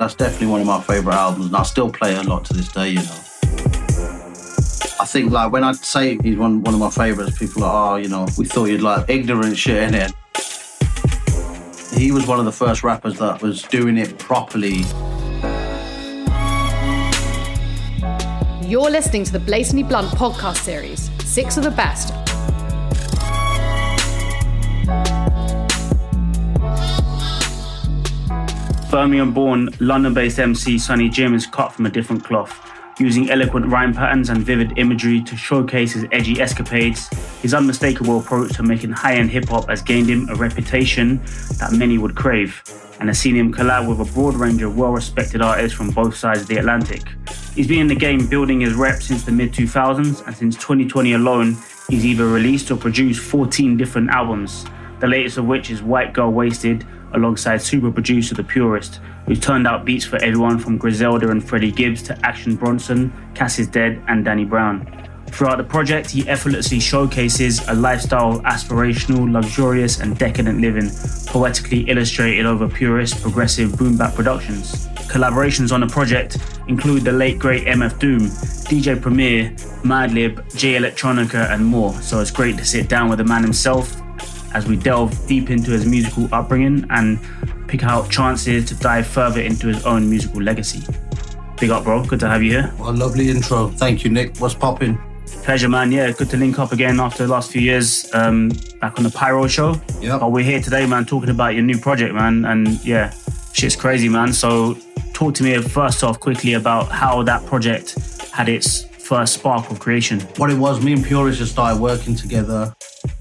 That's definitely one of my favourite albums, and I still play it a lot to this day, you know. I think, like, when I say he's one of my favourites, people are, you know, we thought you'd like ignorant shit, innit? He was one of the first rappers that was doing it properly. You're listening to the Blatantly Blunt podcast series, 6 of the best. Birmingham-born, London-based MC Sonny Jim is cut from a different cloth, using eloquent rhyme patterns and vivid imagery to showcase his edgy escapades. His unmistakable approach to making high-end hip-hop has gained him a reputation that many would crave, and has seen him collab with a broad range of well-respected artists from both sides of the Atlantic. He's been in the game building his rep since the mid-2000s, and since 2020 alone, he's either released or produced 14 different albums, the latest of which is White Girl Wasted, alongside super producer The Purist, who's turned out beats for everyone from Griselda and Freddie Gibbs to Action Bronson, Cass is Dead, and Danny Brown. Throughout the project, he effortlessly showcases a lifestyle of aspirational, luxurious, and decadent living, poetically illustrated over purist, progressive boom-bap productions. Collaborations on the project include the late great MF Doom, DJ Premier, Madlib, J Electronica, and more. So it's great to sit down with the man himself as we delve deep into his musical upbringing and pick out chances to dive further into his own musical legacy. Big up, bro. Good to have you here. Well, lovely intro. Thank you, Nick. What's poppin'? Pleasure, man. Yeah, good to link up again after the last few years, back on the Pyro show. Yeah. But we're here today, man, talking about your new project, man. And yeah, shit's crazy, man. So talk to me first off quickly about how that project had its first spark of creation. What it was, me and Purist just started working together.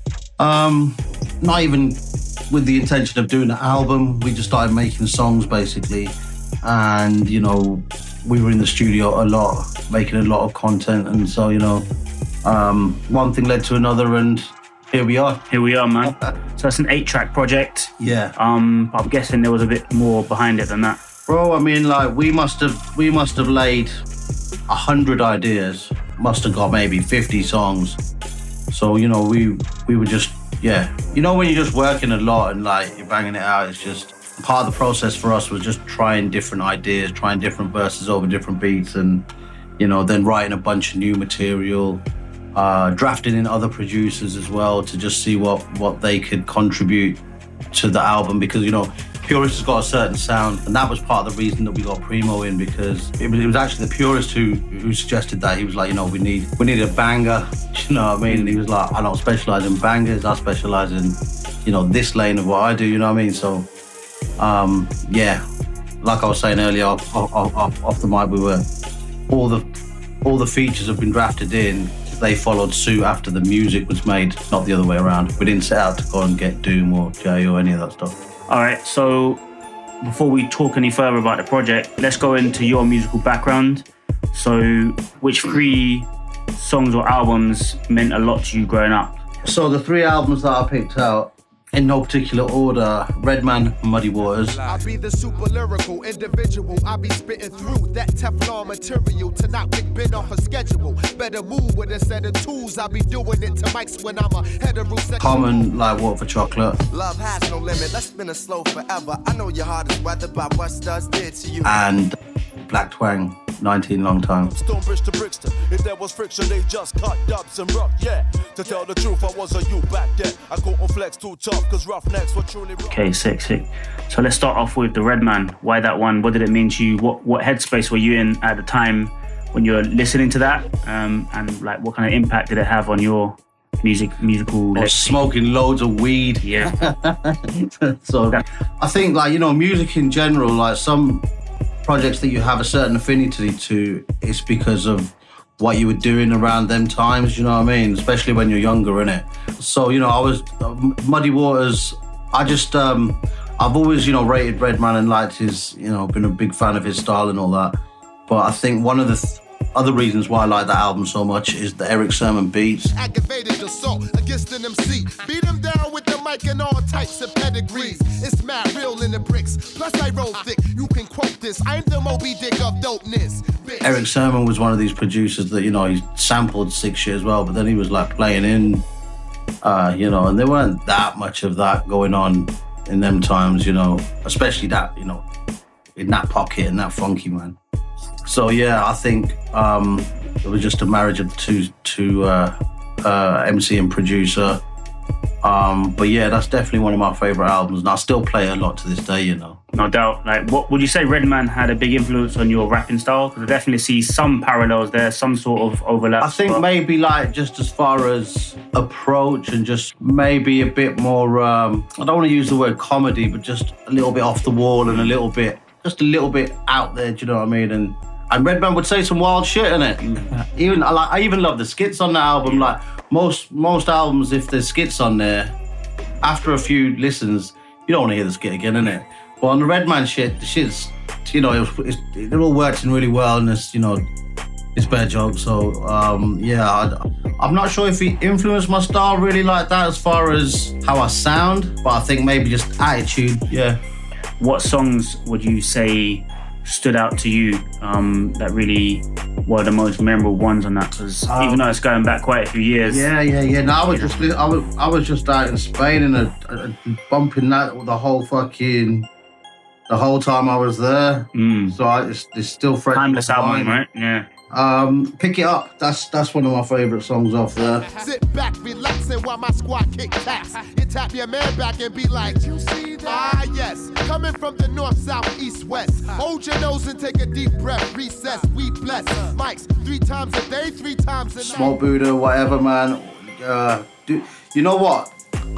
Not even with the intention of doing an album. We just started making songs, basically. And, you know, we were in the studio a lot, making a lot of content. And so, you know, one thing led to another, and here we are. Here we are, man. So it's an 8-track project. Yeah. But I'm guessing there was a bit more behind it than that. Bro, I mean, like, we must have laid 100 ideas. Must have got maybe 50 songs. So, you know, we were just, yeah. You know, when you're just working a lot and, like, you're banging it out, it's just... Part of the process for us was just trying different ideas, trying different verses over different beats, and, you know, then writing a bunch of new material, drafting in other producers as well to just see what they could contribute to the album, because, you know, Purist has got a certain sound, and that was part of the reason that we got Primo in, because it was actually the Purist who suggested that. He was like, you know, we need a banger, you know what I mean? And he was like, I don't specialise in bangers, I specialise in, you know, this lane of what I do, you know what I mean? So, yeah, like I was saying earlier off the mic, we were, all the features have been drafted in. They followed suit after the music was made, not the other way around. We didn't set out to go and get Doom or Jay or any of that stuff. All right, so before we talk any further about the project, let's go into your musical background. So which 3 songs or albums meant a lot to you growing up? So the 3 albums that I picked out, in no particular order, Redman, Muddy Waters. I be the super lyrical individual. I be spitting through that Teflon material to not pick bit off a schedule. Better move with a set of tools. I be doing it to mics when I'm a heterosexual. Common, like Water for Chocolate. Love has no limit. Let's spin it slow forever. I know your heart is weathered by what Studs did to you. And Black Twang, 19 Long Time. Stonebridge to Brixton. If there was friction, they just cut dubs and rough. Yeah. To tell the truth, I was a youth back then. I couldn't flex too tough, cause roughnecks were truly rough. Okay, sick. So let's start off with the Redman. Why that one? What did it mean to you? What headspace were you in at the time when you were listening to that? And like, what kind of impact did it have on your musical? I was smoking loads of weed. Yeah. So I think, like, you know, music in general, like some projects that you have a certain affinity to, it's because of what you were doing around them times, you know what I mean? Especially when you're younger, innit? So, you know, I was Muddy Waters. I just, I've always, you know, rated Redman and liked his, you know, been a big fan of his style and all that. But I think one of the other reasons why I like that album so much is the Eric Sermon beats. Aggravated assault against an MC. Beat him down with the mic and all types of pedigrees. It's mad real in the bricks. Plus I roll thick. You can quote this. I'm the Moby Dick of dopeness. Bitch. Eric Sermon was one of these producers that, you know, he sampled sick shit as well, but then he was like playing in, you know, and there weren't that much of that going on in them times, you know, especially that, you know, in that pocket and that funky, man. So yeah, I think it was just a marriage of two MC and producer. But yeah, that's definitely one of my favourite albums, and I still play it a lot to this day, you know. No doubt. Like, what would you say Redman had a big influence on your rapping style? Because I definitely see some parallels there, some sort of overlap. I think maybe like just as far as approach and just maybe a bit more, I don't want to use the word comedy, but just a little bit off the wall and just a little bit out there, do you know what I mean? And Redman would say some wild shit in it. I even love the skits on the album. Like most albums, if there's skits on there, after a few listens, you don't want to hear the skit again, innit? But on the Redman shit, the shit's, you know, it all works in really well, and it's, you know, it's better jokes. So yeah, I'm not sure if he influenced my style really like that as far as how I sound, but I think maybe just attitude. Yeah. What songs would you say stood out to you that really were the most memorable ones on that? Because even though it's going back quite a few years. Yeah. No, I was just out in Spain and bumping that the whole time I was there. So it's still fresh. Timeless album, right? Yeah. Pick It Up. That's one of my favourite songs off there. Sit back, relaxing while my squad kick taps. You tap your man back and be like, you see that? Ah, yes. Coming from the north, south, east, west. Hold your nose and take a deep breath. Recess, we bless. Mics 3 times a day, 3 times a night. Smoke Buddha, whatever, man. You know what?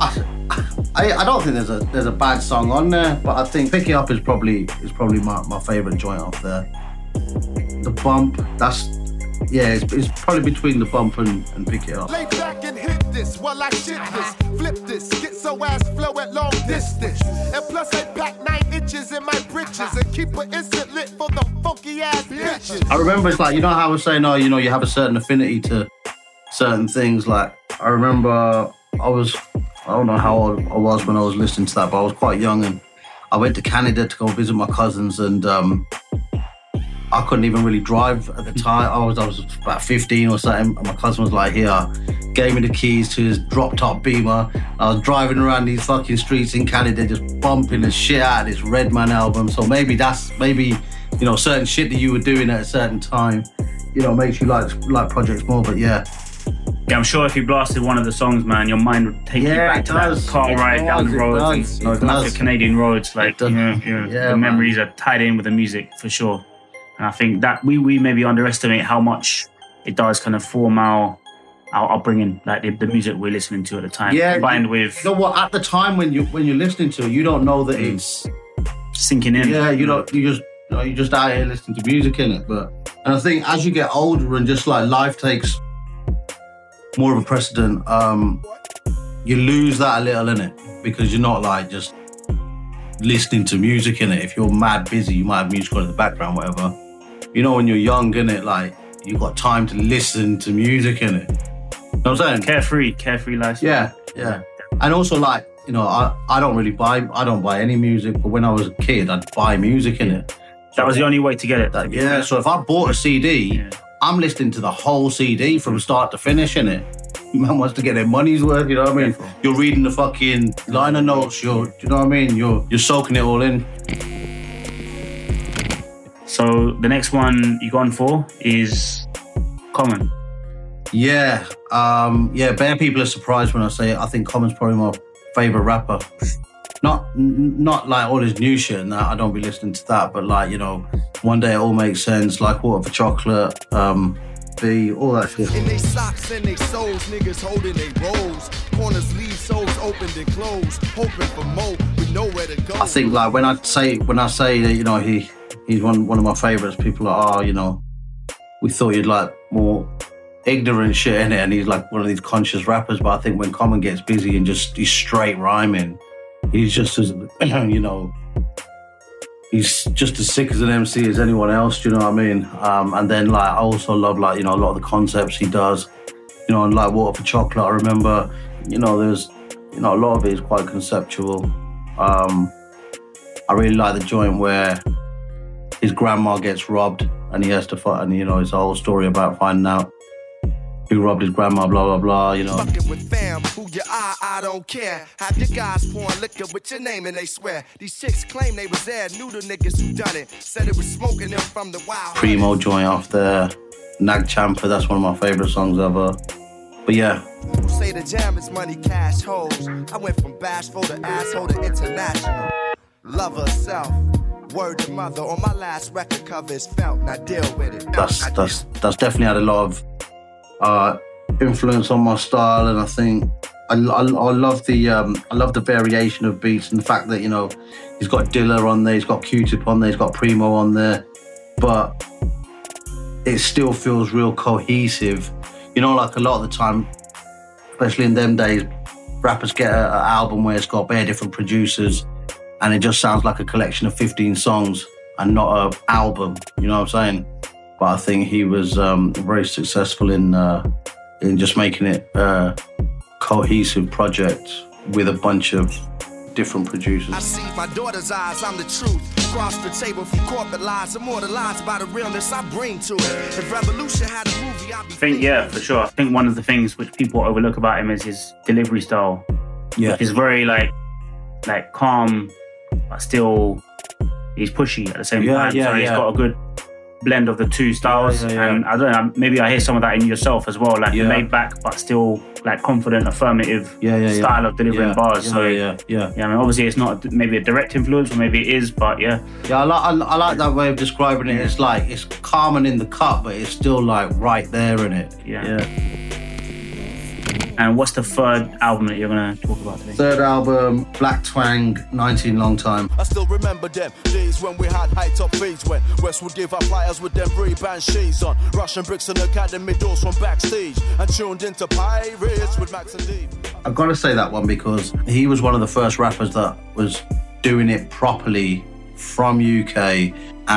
I don't think there's a bad song on there, but I think Pick It Up is probably my favourite joint off there. The Bump, it's probably between The Bump and Pick It Up. Lay back and hit this while I shit this, flip this, get so ass flow at long distance. And plus I pack 9 inches in my britches and keep an instant lit for the funky ass bitches. I remember it's like, you know how I was saying, you know, you have a certain affinity to certain things. Like, I remember I don't know how old I was when I was listening to that, but I was quite young, and I went to Canada to go visit my cousins, and I couldn't even really drive at the time. I was about 15 or something, and my cousin was like, here, gave me the keys to his drop-top Beamer. I was driving around these fucking streets in Canada just bumping the shit out of this Redman album. So maybe, you know, certain shit that you were doing at a certain time, you know, makes you like projects more, but yeah. Yeah, I'm sure if you blasted one of the songs, man, your mind would take you back to that car ride down the roads and those massive Canadian roads. Like, the memories are tied in with the music, for sure. And I think that we maybe underestimate how much it does kind of form our upbringing, like the music we're listening to at the time, combined with... You know what, at the time when you're listening to it, you don't know that it's... sinking in. Yeah, you're just out here listening to music, innit? And I think as you get older and just like life takes more of a precedent, you lose that a little, innit? Because you're not like just listening to music, innit? If you're mad busy, you might have music on in the background, whatever. You know, when you're young, innit, like, you got time to listen to music, innit? You know what I'm saying? Carefree lifestyle. Yeah. And also, like, you know, I don't buy any music, but when I was a kid, I'd buy music, innit? That was the only way to get it. So if I bought a CD, I'm listening to the whole CD from start to finish, innit? Man wants to get their money's worth, you know what I mean? You're reading the fucking liner notes, you know what I mean? You're soaking it all in. So the next one you gone for is Common. Yeah. Bare people are surprised when I say it. I think Common's probably my favourite rapper. Not like all his new shit and that, I don't be listening to that, but like, you know, One Day It All Makes Sense, like Water for Chocolate, all that shit. In they socks and they soles, niggas holding they rolls. Corners leave souls opened and closed, hoping for more with nowhere to go. I think like when I say that, you know, he's one of my favourites, people are, you know, we thought you'd like more ignorant shit in it, and he's like one of these conscious rappers. But I think when Common gets busy and he's straight rhyming, he's just as, you know, he's just as sick as an MC as anyone else, do you know what I mean? And then like I also love like, you know, a lot of the concepts he does, you know, and like Water for Chocolate, I remember, you know, there's, you know, a lot of it is quite conceptual. I really like the joint where his grandma gets robbed and he has to fight, and you know, it's a whole story about finding out who robbed his grandma, blah, blah, blah, you know. Fucking with fam, who you are, I don't care. Have your guys pouring liquor with your name and they swear. These chicks claim they was there, knew the niggas who done it. Said it was smoking them from the wild. Primo joint off there. Nag Champa, that's one of my favourite songs ever. But yeah. Who say the jam is money, cash, hoes. I went from bashful to asshole to international. Love herself. Word to mother on my last record cover is felt, now deal with it. That's definitely had a lot of influence on my style, and I think I love the variation of beats and the fact that, you know, he's got Dilla on there, he's got Q-Tip on there, he's got Primo on there, but it still feels real cohesive. You know, like a lot of the time, especially in them days, rappers get an album where it's got bare different producers and it just sounds like a collection of 15 songs and not an album, you know what I'm saying? But I think he was very successful in just making it a cohesive project with a bunch of different producers. I see my daughter's eyes, I'm the truth. Across the table from corporate lies, immortalized by the realness I bring to it. If Revolution had a movie, I'd be... I think, yeah, for sure. I think one of the things which people overlook about him is his delivery style. Yeah. He's very, like calm, but still, he's pushy at the same time. So he's got a good blend of the two styles. And I don't know, maybe I hear some of that in yourself as well, like laid back, but still like confident, affirmative style of delivering bars. I mean, obviously it's not maybe a direct influence, or maybe it is, but yeah, I like that way of describing it. It's like it's calm and in the cut, but it's still like right there in it. And what's the third album that you're going to talk about today? Third album, Black Twang, 19 Long Time. I still remember them days when we had high top fades, when West would give our flyers with them Ray-Ban shades on, Russian bricks and academy doors from backstage, and tuned into Pirates with Max and Dave. I've got to say that one because he was one of the first rappers that was doing it properly from UK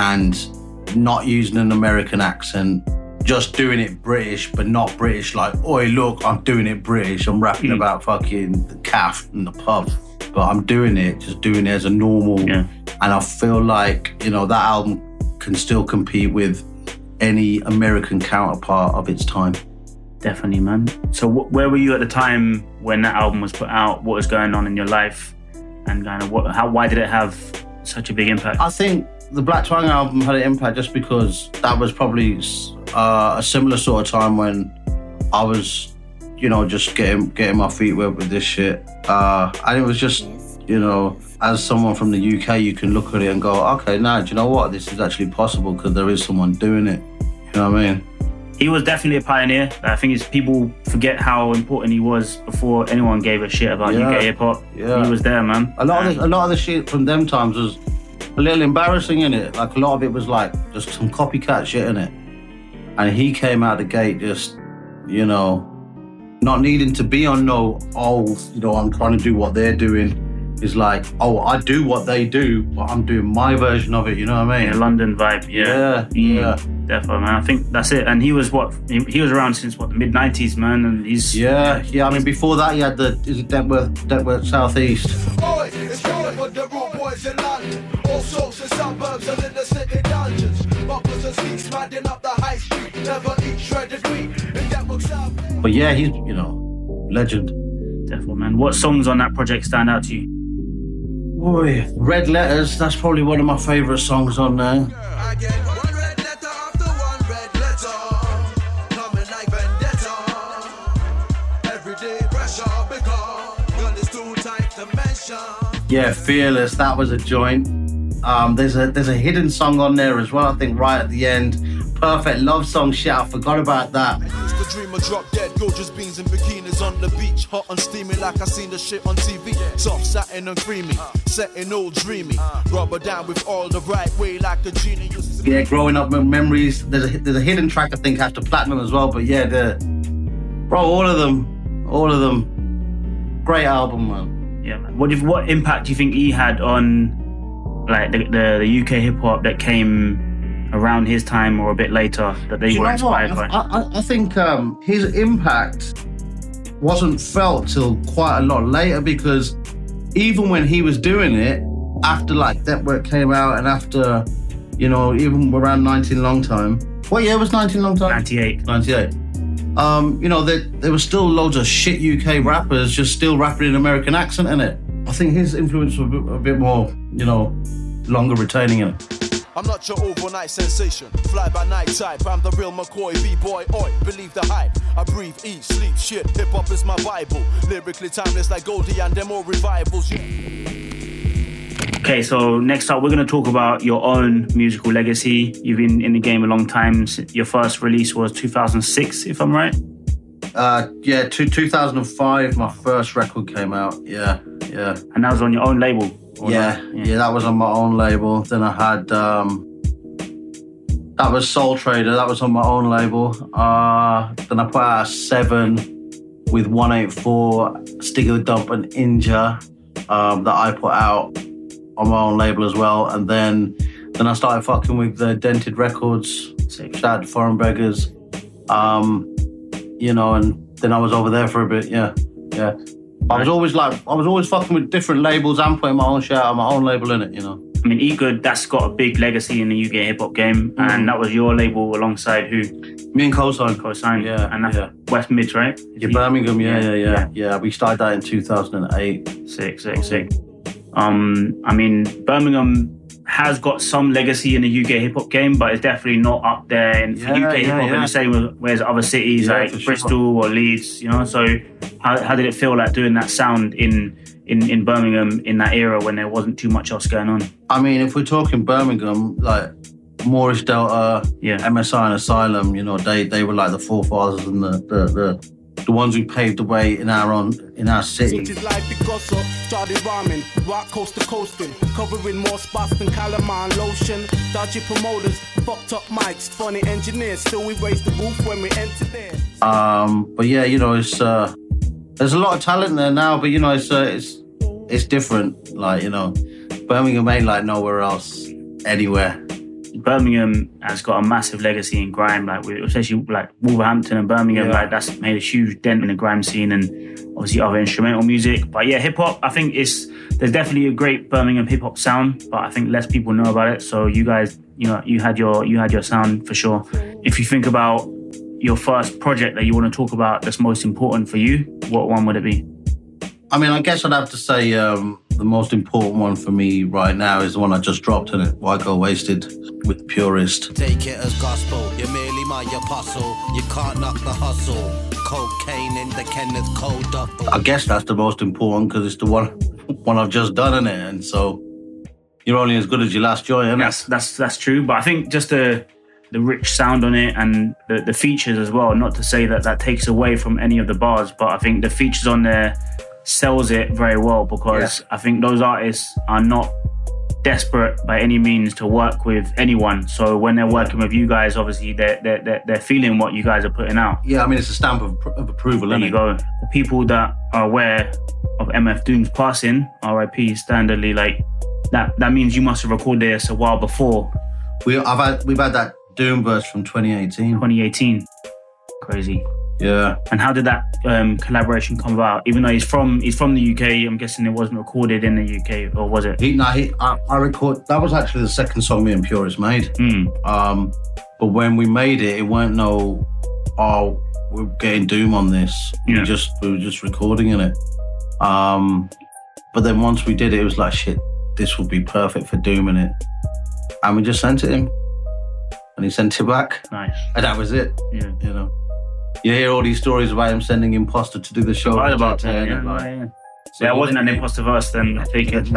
and not using an American accent. Just doing it British, but not British like, oi, look, I'm doing it British. I'm rapping about fucking the calf and the pub. But I'm doing it as a normal. Yeah. And I feel like, you know, that album can still compete with any American counterpart of its time. Definitely, man. So where were you at the time when that album was put out? What was going on in your life? And kind of why did it have such a big impact? I think the Black Twang album had an impact just because that was probably a similar sort of time when I was, you know, just getting my feet wet with this shit. And it was just, you know, as someone from the UK, you can look at it and go, okay, now, do you know what? This is actually possible because there is someone doing it. You know what I mean? He was definitely a pioneer. I think people forget how important he was before anyone gave a shit about UK hip-hop. Yeah. He was there, man. A lot of the shit from them times was a little embarrassing, innit? Like, a lot of it was like just some copycat shit, innit? And he came out the gate just, you know, not needing to be on you know, I'm trying to do what they're doing. It's like, I do what they do, but I'm doing my version of it, you know what I mean? Yeah, London vibe, yeah. Definitely, man. I think that's it. And he was he was around since the mid-90s, man, and he's... Yeah, I mean, before that, he had Dentworth South East. Oi, it's going for the rude boys in London. All sorts of suburbs and in the city dungeons. Bumpers and sneaks, madding up the high street. Never eat shredded wheat. And that works out. But yeah, he's, you know, legend. Definitely, man. What songs on that project stand out to you? Boy, Red Letters, that's probably one of my favourite songs on there. I get one red letter after one red letter, coming like vendetta. Everyday pressure because gun is too tight to mention. Yeah, Fearless, that was a joint. There's a hidden song on there as well, I think, right at the end. Perfect love song, shit, I forgot about that. Used to dream of drop dead, gorgeous beans and bikinis on the beach, hot and steamy like I seen the shit on TV. Soft, satin and creamy, setting all dreamy. Rubber down with all the right way like a genie. Yeah, growing up memories. There's a hidden track I think after Platinum as well, but yeah, all of them. Great album, man. Yeah, man. What impact do you think he had on like the UK hip hop that came around his time or a bit later that they were inspired by? I think his impact wasn't felt till quite a lot later, because even when he was doing it, after like Network came out and after, you know, even around 19 Long Time. What year was 19 Long Time? 98. You know, there was still loads of shit UK rappers just still rapping in American accent in it. I think his influence was a bit more, you know, longer retaining in it. I'm not your overnight sensation, fly by night type. I'm the real McCoy, B-boy, oi, believe the hype. I breathe, eat, sleep, shit, hip-hop is my Bible. Lyrically timeless like Goldie and them all revivals. Okay, so next up, we're going to talk about your own musical legacy. You've been in the game a long time. Your first release was 2006, if I'm right? 2005, my first record came out, yeah. And that was on your own label? Yeah, that was on my own label. Then I had, that was Soul Trader, that was on my own label. Then I put out 7 with 184, Stick of the Dump and Inja, that I put out on my own label as well. And then I started fucking with the Dented Records, shout out to Foreign Beggars, you know, and then I was over there for a bit, yeah. I was always fucking with different labels and putting my own shit out on my own label in it, you know. I mean, Eat Good, that's got a big legacy in the UK hip-hop game, and that was your label alongside who? Me and Cosign. Cosign, yeah. And that's West Mids, right? Yeah, Birmingham, yeah. We started that in 2008. Sick. I mean, Birmingham has got some legacy in the UK hip-hop game, but it's definitely not up there in UK hip-hop in the same way as other cities like Bristol or Leeds, you know? So how did it feel like doing that sound in Birmingham in that era when there wasn't too much else going on? I mean, if we're talking Birmingham, like Moorish Delta, MSI and Asylum, you know, they were like the forefathers and the ones who paved the way in our city. Started rhyming, rock coast to coasting, covering more spots than Calamine lotion. Dodgy promoters, fucked up mics, funny engineers, still we raise the roof when we enter there. But yeah, you know, it's there's a lot of talent there now, but you know, it's different. Like, you know, Birmingham ain't like nowhere else, anywhere. Birmingham has got a massive legacy in grime, like especially like Wolverhampton and Birmingham, like that's made a huge dent in the grime scene and obviously other instrumental music. But yeah, hip hop, I think there's definitely a great Birmingham hip hop sound, but I think less people know about it. So you guys, you know, you had your sound for sure. If you think about your first project that you want to talk about that's most important for you, what one would it be? I mean, I guess I'd have to say the most important one for me right now is the one I just dropped in it, Why Go Wasted with Purist. Take it as gospel, you're merely my apostle. You can't knock the hustle. Cocaine in the Kenneth Cole duffel. I guess that's the most important because it's the one I've just done in it, and so you're only as good as your last joint, isn't it? That's true, but I think just the rich sound on it and the features as well, not to say that takes away from any of the bars, but I think the features on there sells it very well because I think those artists are not desperate by any means to work with anyone. So when they're working with you guys, obviously they're feeling what you guys are putting out. Yeah, I mean, it's a stamp of approval, isn't it? There you go. For people that are aware of MF Doom's passing, RIP standardly, like that means you must have recorded this a while before. We've had that Doom verse from 2018. Crazy. Yeah. And how did that collaboration come about? Even though he's from the UK, I'm guessing it wasn't recorded in the UK, or was it? I record. That was actually the second song me and Purist made. But when we made it, it weren't we're getting Doom on this. We were just recording in it. But then once we did it, it was like, shit, this would be perfect for Doom in it. And we just sent it him. And he sent it back. Nice. And that was it. Yeah. You know. You hear all these stories about him sending Imposter to do the show. Right about that, So it wasn't an Imposter verse then, I take it.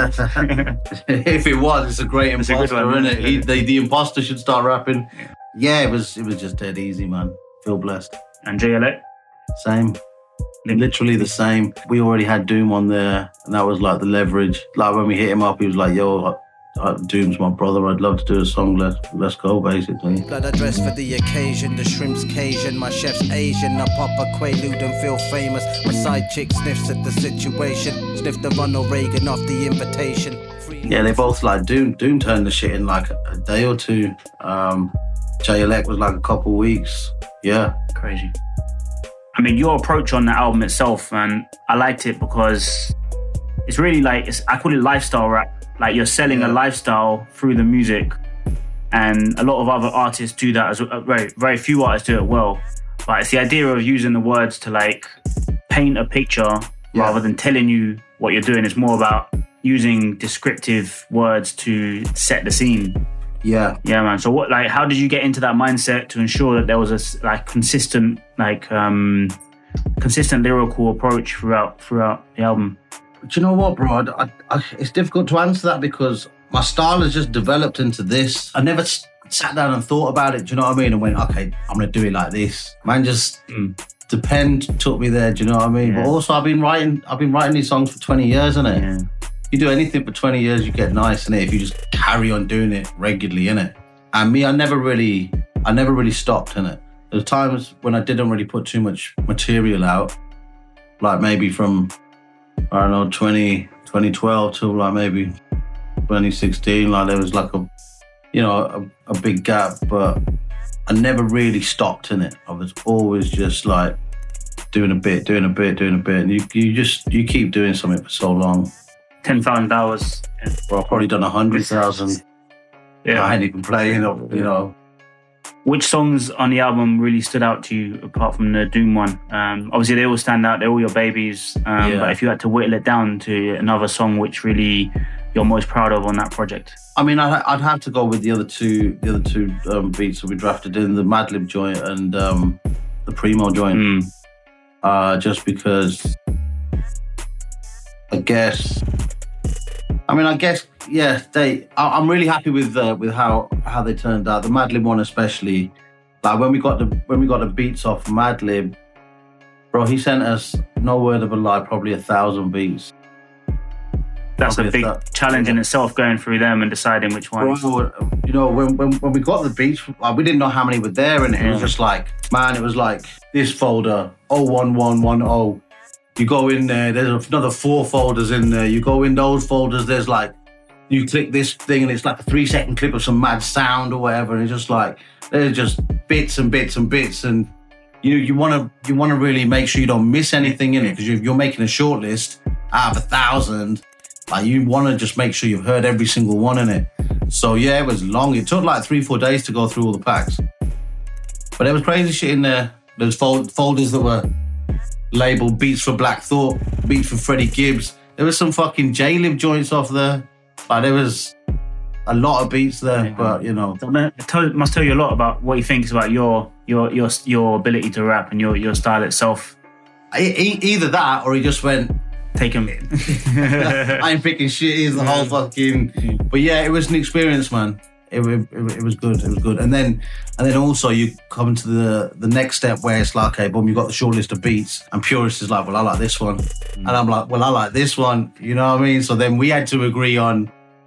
If it was, it's a great Imposter, isn't it? The Imposter should start rapping. Yeah, it was just dead easy, man. Feel blessed. And JLX? Same. Literally the same. We already had Doom on there, and that was like the leverage. Like when we hit him up, he was like, yo, Doom's my brother, I'd love to do a song, let's go, basically. Blood I dress for the occasion, the shrimp's Cajun, my chef's Asian, I pop a Quaalude and feel famous. My side chick sniffs at the situation, sniff the Ronald Reagan off the invitation. Yeah, they both like Doom turned the shit in like a day or two. JLX was like a couple weeks. Yeah. Crazy. I mean, your approach on the album itself, man, I liked it because it's really like, I call it lifestyle rap. Like you're selling a lifestyle through the music, and a lot of other artists do that as well. Very, very few artists do it well. But it's the idea of using the words to like paint a picture rather than telling you what you're doing. It's more about using descriptive words to set the scene. Yeah, man. So how did you get into that mindset to ensure that there was a consistent lyrical approach throughout the album? Do you know what, bro? It's difficult to answer that because my style has just developed into this. I never sat down and thought about it, do you know what I mean? And went, okay, I'm going to do it like this. Man, just Depend took me there, do you know what I mean? Yeah. But also I've been writing these songs for 20 years, innit? Yeah. You do anything for 20 years, you get nice, innit? If you just carry on doing it regularly, innit? And me, I never really stopped, innit? There were times when I didn't really put too much material out, like maybe from, 2012 till like maybe 2016, like there was like a big gap, but I never really stopped in it. I was always just like doing a bit, and you keep doing something for so long. 10,000 hours. Well, I've probably done 100,000. Yeah, I ain't even playing, you know. Which songs on the album really stood out to you apart from the Doom one? Obviously, they all stand out. They're all your babies. But if you had to whittle it down to another song, which really you're most proud of on that project? I mean, I'd have to go with the other two beats that we drafted in, the Madlib joint and the Primo joint. Just because, I guess, yeah. I'm really happy with how they turned out. The Madlib one especially. Like when we got the beats off Madlib, bro, he sent us, no word of a lie, probably 1,000 beats. That's a big challenge in itself, going through them and deciding which ones. Bro, you know, when we got the beats, we didn't know how many were there, and it was just like, man, it was like this folder 01110. You go in there, there's another 4 folders in there. You go in those folders, there's like, you click this thing and it's like a 3-second clip of some mad sound or whatever. And it's just like, there's just bits and bits and bits. And you want to really make sure you don't miss anything in it, because if you're making a short list out of 1,000, like you want to just make sure you've heard every single one in it. So yeah, it was long. It took like 3-4 days to go through all the packs. But there was crazy shit in there. There's folders that were labeled Beats for Black Thought, Beats for Freddie Gibbs. There was some fucking J-Lib joints off there. Like there was a lot of beats there, but you know. It must tell you a lot about what he thinks about your ability to rap and your style itself. Either that, or he just went, take him. I ain't picking shit. Here's the whole fucking. But yeah, it was an experience, man. It was good. It was good. And then also you come to the next step where it's like, okay, boom, you got the short list of beats, and Purist is like, well, I like this one, and I'm like, well, I like this one. You know what I mean? So then we had to agree on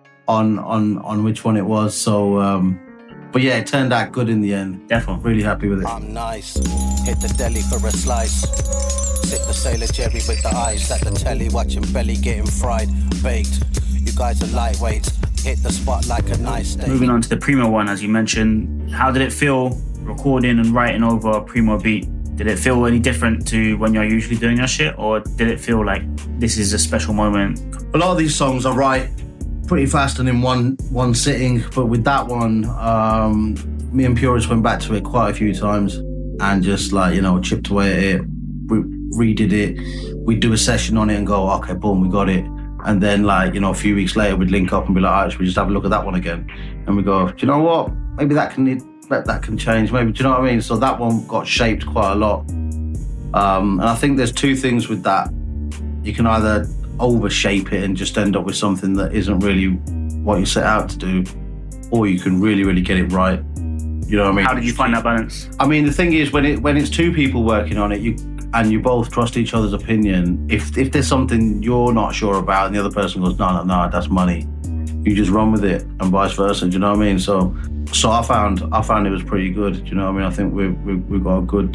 which one it was. So, but yeah, it turned out good in the end. Definitely, really happy with it. I'm nice. Hit the deli for a slice. Sip the Sailor Jerry with the ice at the telly, watching belly getting fried, baked. You guys are lightweights. Hit the spot like a nice day. Moving on to the Primo one, as you mentioned, how did it feel recording and writing over a Primo beat? Did it feel any different to when you're usually doing your shit, or did it feel like this is a special moment? A lot of these songs I write pretty fast and in one sitting, but with that one, me and Purist went back to it quite a few times and just like, you know, chipped away at it, redid it. We'd do a session on it and go, okay, boom, we got it. And then, like, you know, a few weeks later, we'd link up and be like, all right, should we just have a look at that one again? And we go, do you know what? Maybe that can change. Maybe, do you know what I mean? So that one got shaped quite a lot. And I think there's two things with that. You can either overshape it and just end up with something that isn't really what you set out to do, or you can really, really get it right. You know what I mean? How did you find that balance? I mean, the thing is, when it's two people working on it, and you both trust each other's opinion, if there's something you're not sure about and the other person goes, no, that's money, you just run with it, and vice versa. Do you know what I mean? So I found it was pretty good. Do you know what I mean? I think we've got a good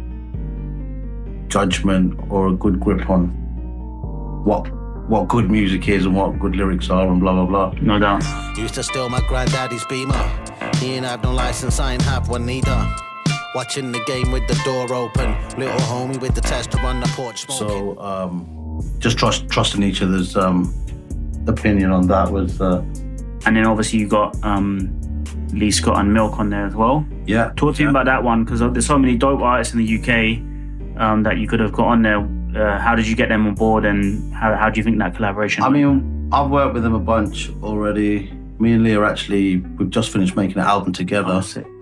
judgment or a good grip on what good music is and what good lyrics are and blah blah blah. No doubt. Used to steal my granddaddy's Beamer. He ain't have no license, I ain't have one neither. Watching the game with the door open. Little homie with the tester on the porch smoking. So just trusting each other's opinion on that was. And then obviously you got Lee Scott and Milk on there as well. Yeah. Talk to me about that one, because there's so many dope artists in the UK that you could have got on there. How did you get them on board, and how do you think that collaboration? I mean, I've worked with them a bunch already. Me and Lee are actually, we've just finished making an album together.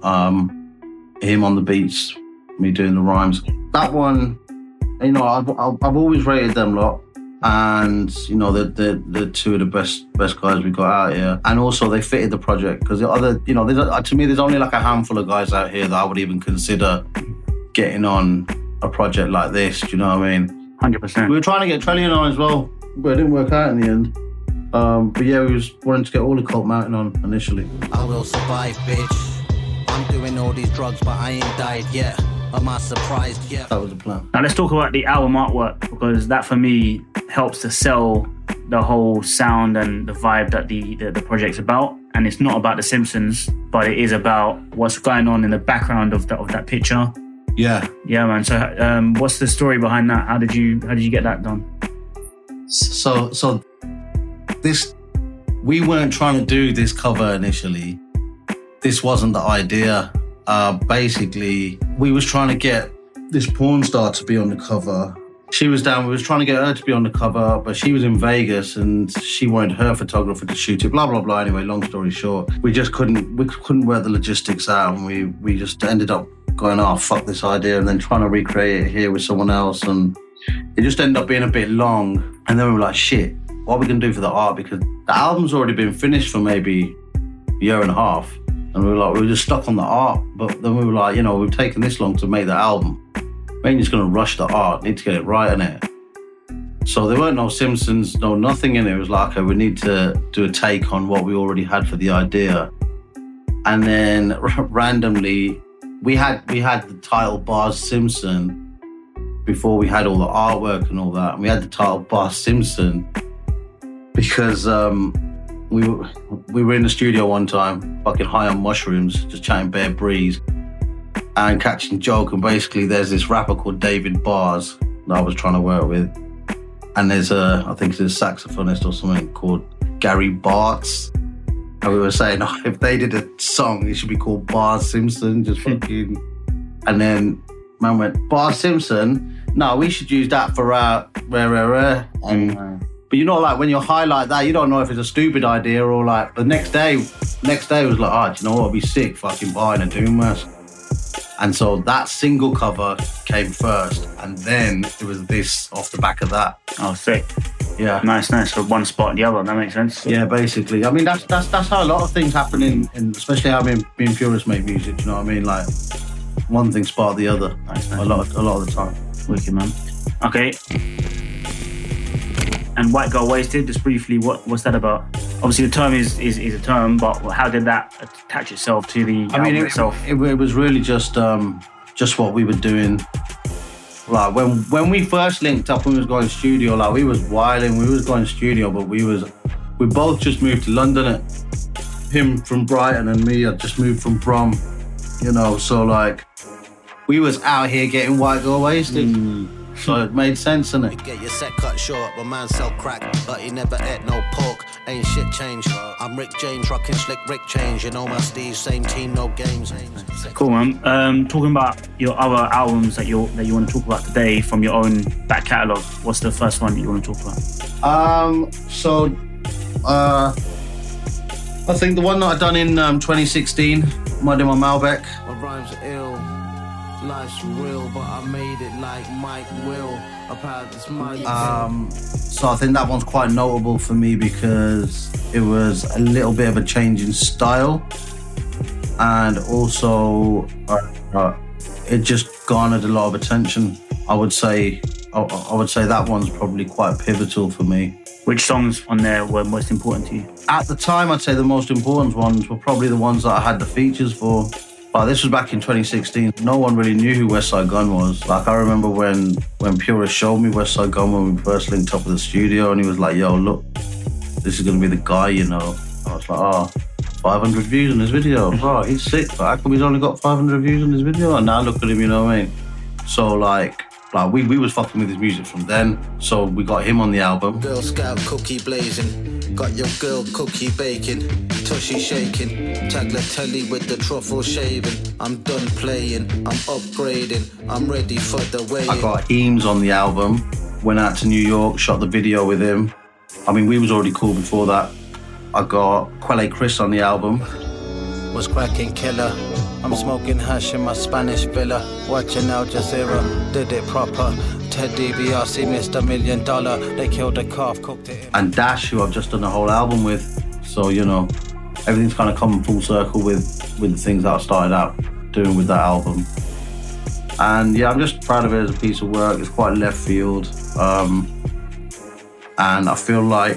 Him on the beats, me doing the rhymes. That one, you know, I've always rated them lot, and you know, they're two of the best guys we got out here. And also they fitted the project, because the other, you know, to me there's only like a handful of guys out here that I would even consider getting on a project like this. Do you know what I mean? 100%. We were trying to get Trellian on as well, but it didn't work out in the end. But yeah, we was wanting to get all the Cult Mountain on initially. I will survive, bitch. I'm doing all these drugs, but I ain't died yet. Am I surprised yet? That was the plan. Now let's talk about the album artwork, because that for me helps to sell the whole sound and the vibe that the project's about. And it's not about The Simpsons, but it is about what's going on in the background of that picture. Yeah. Yeah, man. So what's the story behind that? How did you get that done? So this, we weren't trying to do this cover initially. This wasn't the idea. Basically, we was trying to get this porn star to be on the cover. She was down, we was trying to get her to be on the cover, but she was in Vegas and she wanted her photographer to shoot it, blah, blah, blah. Anyway, long story short, we couldn't work the logistics out, and we just ended up going, oh, fuck this idea, and then trying to recreate it here with someone else. And it just ended up being a bit long. And then we were like, shit, what are we going to do for the art? Because the album's already been finished for maybe a year and a half. And we were just stuck on the art. But then we were like, you know, we've taken this long to make the album. We ain't just going to rush the art, need to get it right in it. So there weren't no Simpsons, no nothing in it. It was like, okay, we need to do a take on what we already had for the idea. And then randomly, we had the title Bars Simpson before we had all the artwork and all that. And we had the title Bars Simpson because we were in the studio one time, fucking high on mushrooms, just chatting bare breeze and catching joke. And basically there's this rapper called David Bars that I was trying to work with. And there's I think there's a saxophonist or something called Gary Bartz. And we were saying, oh, if they did a song, it should be called Bars Simpson, just fucking. And then man went, Bars Simpson? No, we should use that for rare. And but you know, like when you're high like that, you don't know if it's a stupid idea or like the next day was like, oh, do you know what, it'd be sick fucking buying a Doom mask. And so that single cover came first, and then it was this off the back of that. Oh, sick. Yeah. Nice. So one spot and the other, that makes sense. Yeah, basically. I mean, that's how a lot of things happen in especially how me and Purists make music, you know what I mean? Like, one thing sparked the other. Nice. A lot of the time. Wicked, man. Okay. And White Girl Wasted, just briefly, what's that about? Obviously the term is a term, but how did that attach itself to the album itself? It was really just what we were doing. Like when we first linked up, we was going studio, like we was wilding, we was going studio, but we both just moved to London. Him from Brighton and me, I just moved from Brom, you know, so like we was out here getting White Girl Wasted. So it made sense, innit? You get your set cut short, but man sell crack, but he never ate no pork. Ain't shit change. I'm Rick James, rockin' slick Rick change. You know my Steve, same team, no games. Cool, man. Talking about your other albums that you want to talk about today from your own back catalogue. What's the first one that you want to talk about? I think the one that I done in 2016, Mud in My Malbec. My rhymes are ill. Life's real, but I made it like Mike Will. So I think that one's quite notable for me because it was a little bit of a change in style, and also it just garnered a lot of attention. I would say that one's probably quite pivotal for me. Which songs on there were most important to you? At the time, I'd say the most important ones were probably the ones that I had the features for. But this was back in 2016. No one really knew who Westside Gun was. Like, I remember when Purist showed me Westside Gun when we first linked up with the studio, and he was like, yo, look, this is going to be the guy, you know. I was like, 500 views on his video. Bro, he's sick. But how come he's only got 500 views on his video? And now look at him, you know what I mean? So, like, like we was fucking with his music from then, so we got him on the album. Girl Scout cookie blazing, got your girl cookie baking, tushy shaking, tagliatelle with the truffle shaving. I'm done playing, I'm upgrading, I'm ready for the way. I got Heems on the album, went out to New York, shot the video with him. I mean, we was already cool before that. I got Quelle Chris on the album. Was cracking killer. I'm smoking hash in my Spanish villa. Watching Al Jazeera, did it proper. Ted DiBiase, Mr. $1 Million. They killed a calf, cooked it in. And Dash, who I've just done a whole album with. So, you know, everything's kind of come full circle with the things that I started out doing with that album. And yeah, I'm just proud of it as a piece of work. It's quite left field. And I feel like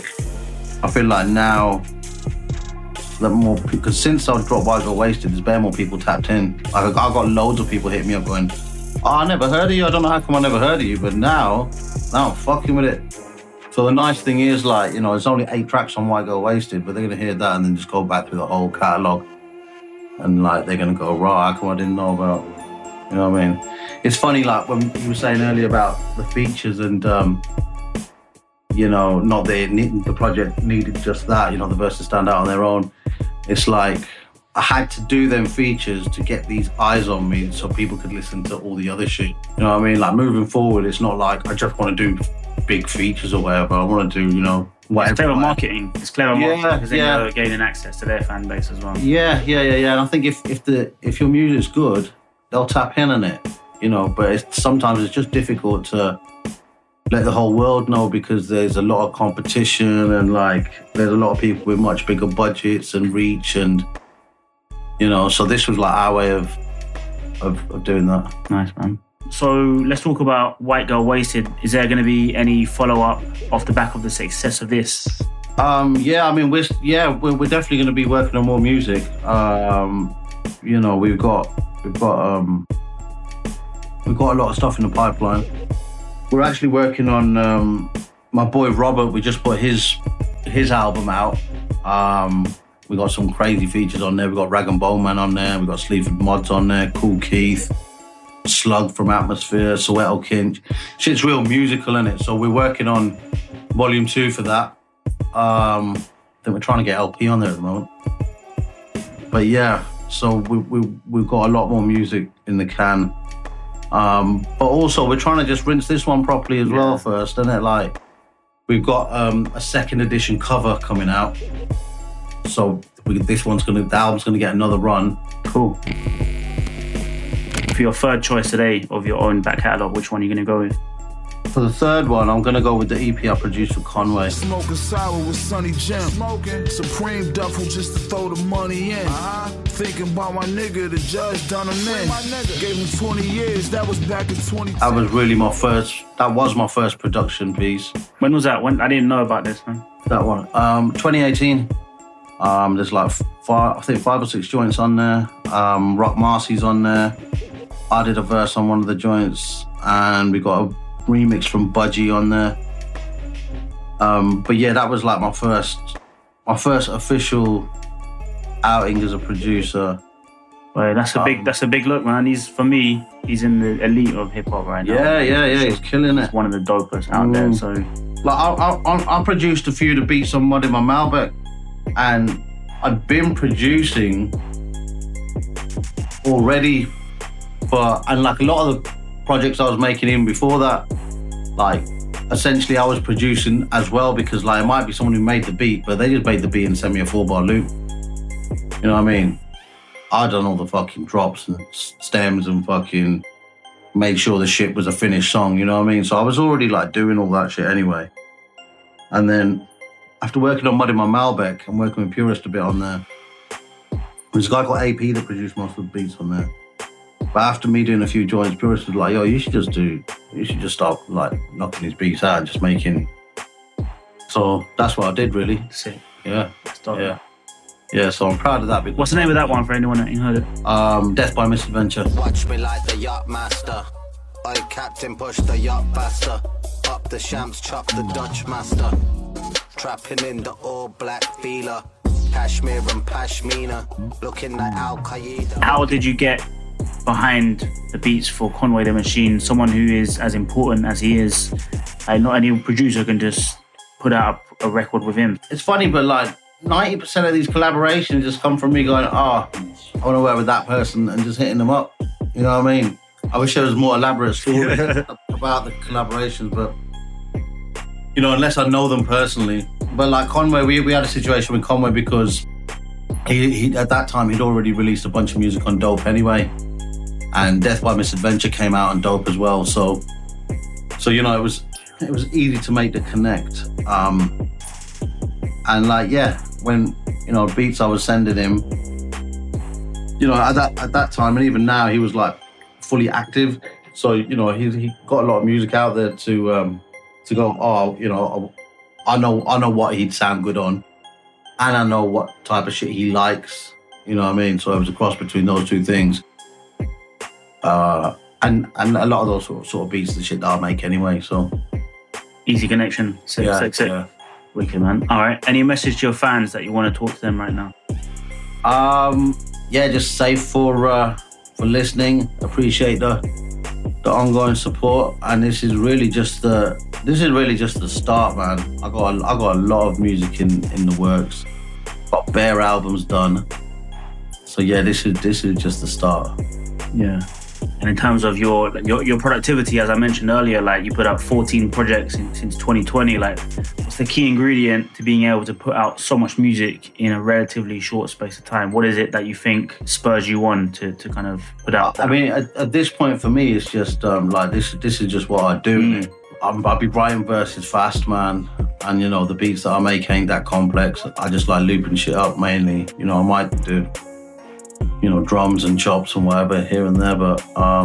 now that more, because since I dropped White Girl Wasted, there's bare more people tapped in. I got loads of people hitting me up going, oh, I never heard of you. I don't know how come I never heard of you, but now I'm fucking with it. So the nice thing is, like, you know, it's only 8 tracks on White Girl Wasted, but they're gonna hear that and then just go back through the whole catalogue, and like they're gonna go, right, how come I didn't know about? You know what I mean? It's funny, like when you were saying earlier about the features and. You know, not that the project needed just that, you know, the verses stand out on their own. It's like, I had to do them features to get these eyes on me so people could listen to all the other shit. You know what I mean? Like, moving forward, it's not like I just want to do big features or whatever. I want to do, you know, whatever. It's clever marketing. It's clever marketing because then you're gaining access to their fan base as well. Yeah. And I think if your music's good, they'll tap in on it, you know, but sometimes it's just difficult to let the whole world know because there's a lot of competition and like there's a lot of people with much bigger budgets and reach, and you know, so this was like our way of doing that. Nice, man. So let's talk about White Girl Wasted. Is there going to be any follow-up off the back of the success of this? Yeah, I mean, we're definitely going to be working on more music. You know, we've got a lot of stuff in the pipeline. We're actually working on my boy Robert. We just put his album out. We got some crazy features on there. We got Rag and Bone Man on there. We got Sleaford Mods on there. Kool Keith, Slug from Atmosphere, Soweto Kinch. Shit's real musical, innit? So we're working on Volume 2 for that. Then we're trying to get LP on there at the moment. But yeah, so we've got a lot more music in the can. But also we're trying to just rinse this one properly as well first, isn't it? Like, we've got a second edition cover coming out, so the album's gonna get another run. Cool. For your third choice today of your own back catalogue, which one are you gonna go with? For the third one, I'm gonna go with the EP I produced for Conway. Smoking sour with Sonny Jim. Smoking Supreme Duffel just to throw the money in. Thinking about my nigga, the judge done him in. Gave him 20 years, that was back in 2010. That was really my first production piece. When was that? When I didn't know about this, man. That one, 2018. There's like 5 or 6 joints on there. Rock Marcy's on there. I did a verse on one of the joints, and we got a remix from Budgie on there. But yeah, that was like my first official outing as a producer. Well, that's a big look, man. He's in the elite of hip hop right now. Yeah, he's killing it. He's one of the dopest out there. So, like, I produced a few of the beats on Mud in My Malbec, and I'd been producing already, and like a lot of the projects I was making in before that, like, essentially I was producing as well, because like it might be someone who made the beat, but they just made the beat and sent me a 4-bar loop. You know what I mean? I done all the fucking drops and stems and fucking made sure the shit was a finished song, you know what I mean? So I was already like doing all that shit anyway. And then after working on Mud in My Malbec and working with Purist a bit on there, there's a guy called AP that produced most of the beats on there. But after me doing a few joints, Purist was like, yo, you should just start like knocking these beats out and just making. So that's what I did, really. Sick. Yeah. Yeah, so I'm proud of that. What's the name of that one for anyone that ain't heard it? Death by Misadventure. Watch me like the yacht master. I captain push the yacht faster. Up the shams, chop the Dutch master. Trapping in the all black feeler. Kashmir and Pashmina. Looking like Al Qaeda. How did you get behind the beats for Conway the Machine, someone who is as important as he is. Not any producer can just put out a record with him. It's funny, but like 90% of these collaborations just come from me going, I want to work with that person, and just hitting them up. You know what I mean? I wish there was more elaborate story about the collaborations, but you know, unless I know them personally. But like Conway, we had a situation with Conway because he at that time he'd already released a bunch of music on Dope anyway, and Death by Misadventure came out on Dope as well. So you know, it was easy to make the connect. And like, yeah, when, you know, beats I was sending him, you know, at that time, and even now, he was like fully active. So, you know, he got a lot of music out there to go, you know, I know what he'd sound good on, and I know what type of shit he likes. You know what I mean? So it was a cross between those two things. And a lot of those sort of beats, the shit that I make anyway. So easy connection. Sick. Wicked, man. All right. Any message to your fans that you want to talk to them right now? Yeah, just safe for listening. Appreciate the ongoing support, and this is really just the start, man. I got a lot of music in the works. Got bare albums done. So yeah, this is just the start. Yeah. And in terms of your productivity, as I mentioned earlier, like you put out 14 projects since 2020. Like, what's the key ingredient to being able to put out so much music in a relatively short space of time? What is it that you think spurs you on to kind of put out that? I mean, at this point for me, it's just like this is just what I do. I'll be writing verses fast, man. And you know, the beats that I make ain't that complex. I just like looping shit up mainly. You know, I might do, you know, drums and chops and whatever here and there, but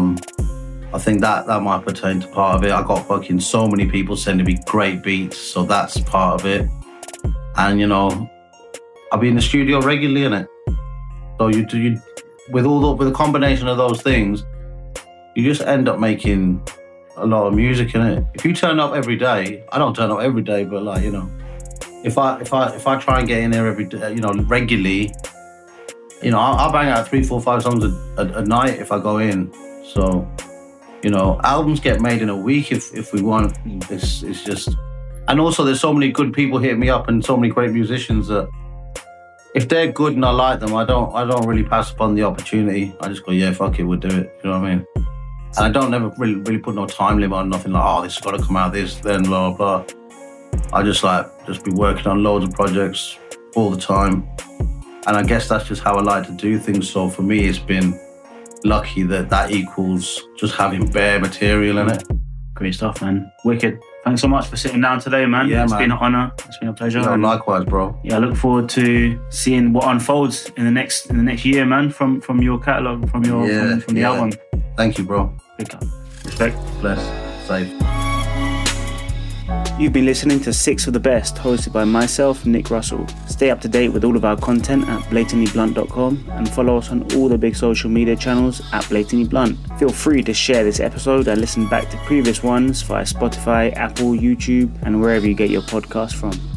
I think that might pertain to part of it. I got fucking so many people sending me great beats, so that's part of it. And you know, I'll be in the studio regularly, innit? So you with a combination of those things, you just end up making a lot of music, innit? If you turn up every day, I don't turn up every day, but like, you know, if I try and get in there every day, you know, regularly, you know, I'll bang out 3, 4, 5 songs a night if I go in. So, you know, albums get made in a week if we want. It's just, and also there's so many good people hitting me up and so many great musicians that if they're good and I like them, I don't really pass upon the opportunity. I just go, yeah, fuck it, we'll do it. You know what I mean? And I don't never really put no time limit on nothing like, this has got to come out this, then blah, blah. I just be working on loads of projects all the time. And I guess that's just how I like to do things. So for me, it's been lucky that equals just having bare material in it. Great stuff, man. Wicked. Thanks so much for sitting down today, man. Yeah, it's man. Been an honor. It's been a pleasure. Yeah, likewise, bro. Yeah, I look forward to seeing what unfolds in the next year, man, from your catalogue, from the album. Thank you, bro. Big up. Respect. Bless. Safe. You've been listening to 6 of the Best, hosted by myself, Nick Russell. Stay up to date with all of our content at blatantlyblunt.com and follow us on all the big social media channels at blatantlyblunt. Feel free to share this episode and listen back to previous ones via Spotify, Apple, YouTube, and wherever you get your podcast from.